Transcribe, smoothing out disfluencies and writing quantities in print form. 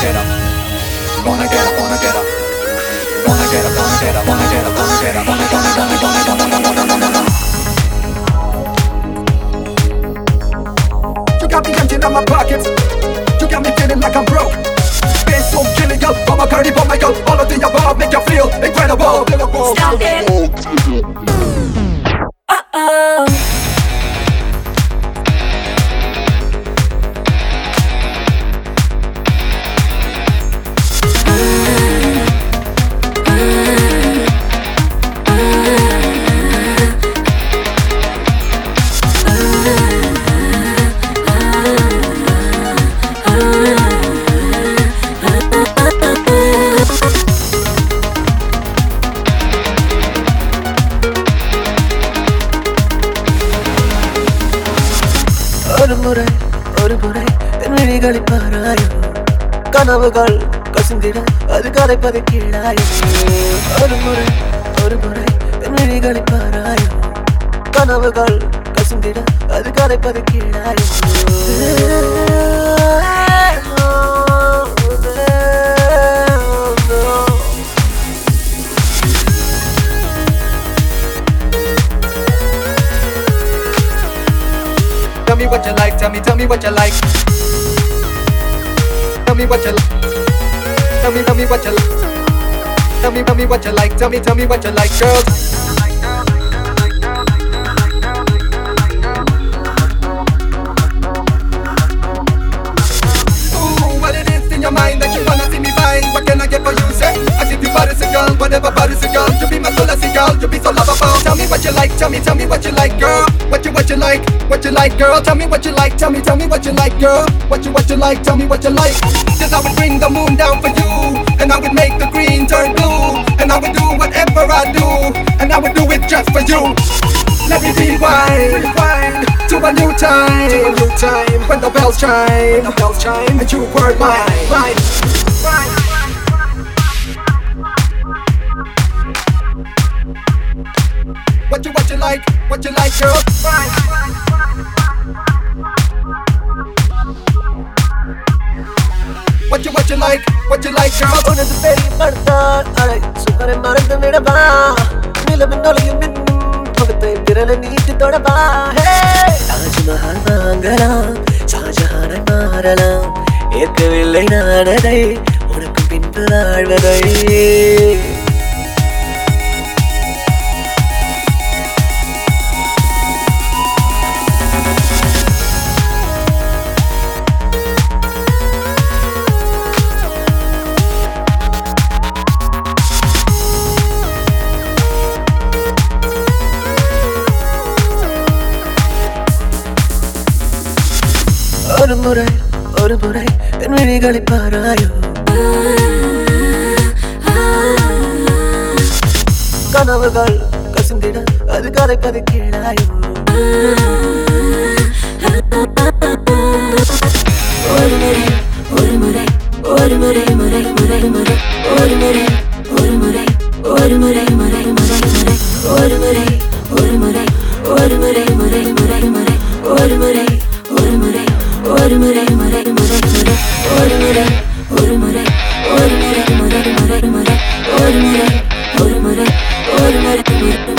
get up, wanna get up, wanna get up, wanna get up, wanna get up, wanna get up, wanna get up, wanna You got me emptying out my pockets, you got me feeling like I'm broke. Been so killing up, I'm a curry for my girl. All of the above make you feel incredible. Stop it. Uh-oh. ஒரு முறை என் விழிகளை பாராயோ கனவுகள் கசிந்திட அது கதைப்பது கீழாயோ ஒரு முறை என் விழிகளை பாராயோ கனவுகள் கசிந்திட அது கதைப்பது கீழாயோ Tell me what you like, tell me what you like. Tell me what you like. Tell me what you like. Tell me what you like, tell me what you like, girls. Ooh, what it is in your mind that you wanna see me find? What can I get for you, say? I give you bodies a girl, whatever bodies a girl. You be my soul, girl, you be so lovable. Tell me what you like, tell me what you like, girl. What you like, girl? Tell me what you like, tell me what you like, girl. What you like, tell me what you like. Cause I would bring the moon down for you, and I would make the green turn blue, and I would do whatever I do, and I would do it just for you. Let me rewind to a new time, when the bells chime, and you were mine. What you like, girl? What you like, girl? உனது பெரிய படுத்தால் அலை சுகரை மறந்து விடவா நிலவின் நொழியும் மின்னும் முகத்தை விரலை நீட்டி தொடவா தாஜ்மஹால் வாங்கலாம் ஷாஜஹானை மாறலாம் ஏற்கவில்லை நானதை உனக்கு பின்பு வாழ்வதை ஒரு முறை என் விழிகளை பாராயோ கனவுகள் கசிந்திட அது கதைப்பது கீழாயோ ஒரு முறை ஒரு முறை